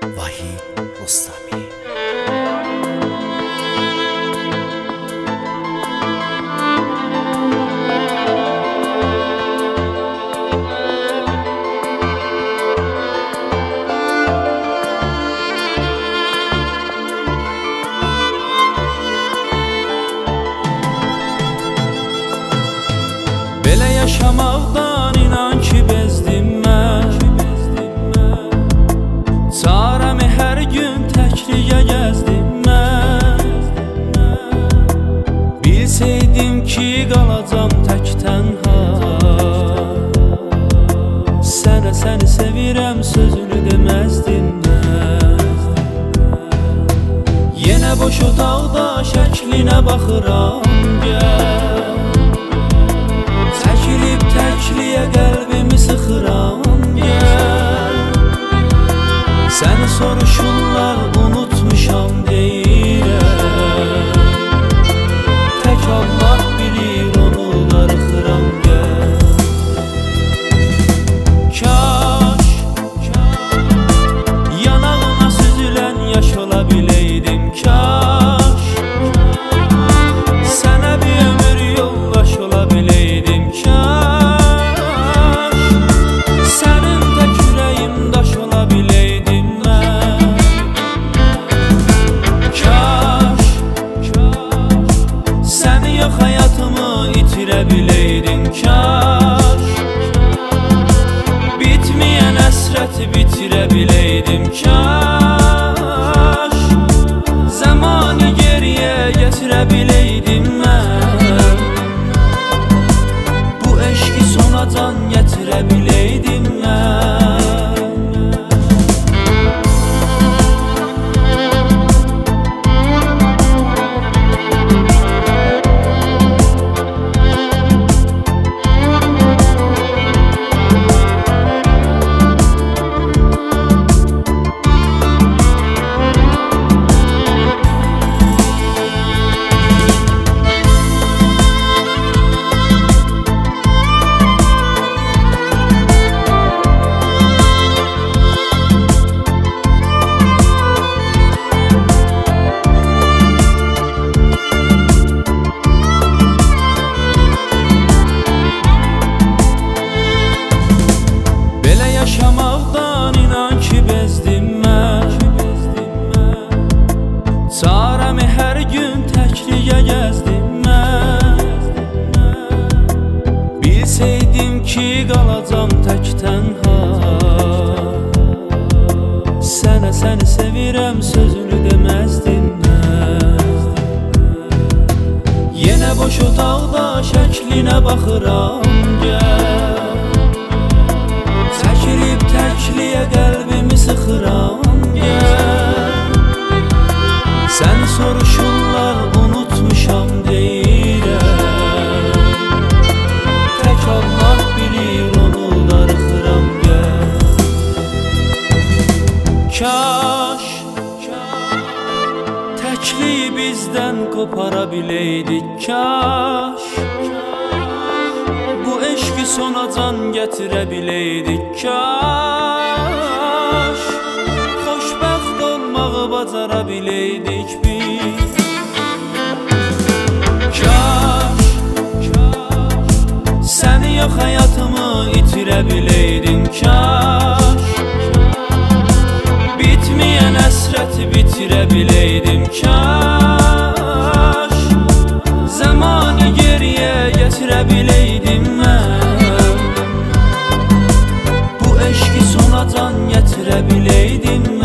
Vahid Rostami. Belə yaşamaqdan inan ki bezdim mən. Çarəmi hər gün təkliyə gəzdim mən. Bilsəydim ki qalacam tək tənha, sənə səni sevirəm sözünü deməzdim mən. Yenə boş otaqda şəklinə baxıram gəl. Çəkilib təkliyə qəlbimi sıxıram gəl. Səni soruşurlar unutmuşam deyirəm. Tək Allah bilir onu darıxıram gəl. Kaş yanağına süzülən yaş ola biləydim. Kaş sənə bir ömür yoldaş ola biləydim. Kaş sənin tək ürəyim daş ola biləydim mən. Kaş səni yox həyatımı itirə biləydim. Kaş bitməyən əsrəti bitirə biləydim. Kaş zamanı geriyə gətirə biləydim mən. Bu eşqi sona can gətirə biləydim mən. Yaşamaqdan inan ki bezdim mən. Çarəmi hər gün təkliyə gəzdim mən. Bilsəydim ki qalacam tək tənha, sənə səni sevirəm sözünü deməzdim mən. Yenə boş otaqda şəklinə baxıram gəl. Çəkilib təkliyə qəlbimi sıxıram gəl. Səni soruşurlar unutmuşam deyirəm. Tək Allah bilir onu darıxıram gəl. Kaş təkliyi bizdən qopara biləydik. Kaş bu eşqi sona can gətirə biləydik. Kaş xoşbəxt olmağı bacara biləydik biz. Kaş səni yox həyatımı itirə biləydim. Kaş bitməyən əsrəti bitirə biləydim. Kaş zamanı geriyə gətirə biləydim mən. Bu eşqi sona can gətirə biləydim.